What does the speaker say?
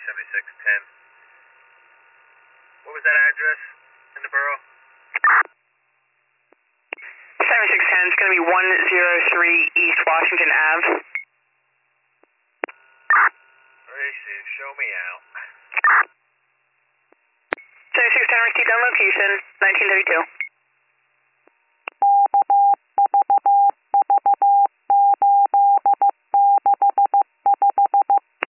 7610. What was that address in the borough? 7610 is going to be 103 East Washington Ave. Racing, show me out. 7610 received on location, 1932.